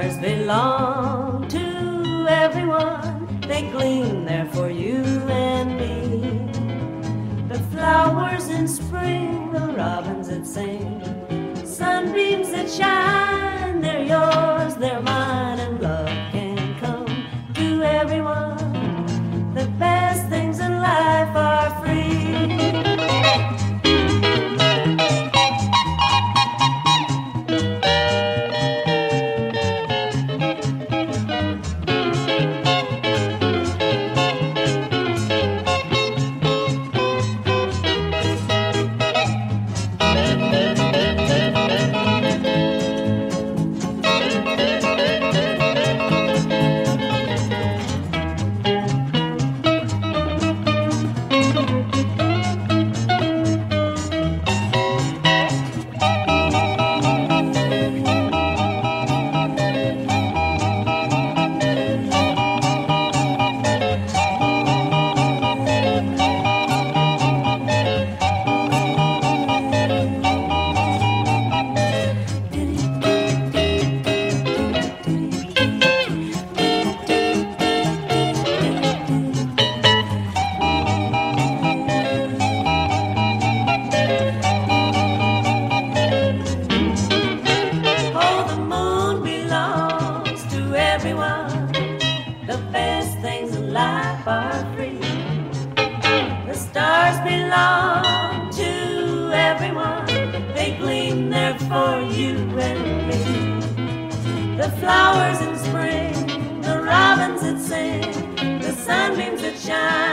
stars belong to everyone. They gleam there for you and me. The flowers in spring, the robins that sing, sunbeams that shine, they're yours, they're mine, and love can come to everyone. The best things in life are free. The best things in life are free. The stars belong to everyone. They gleam there for you and me. The flowers in spring, the robins that sing, the sunbeams that shine,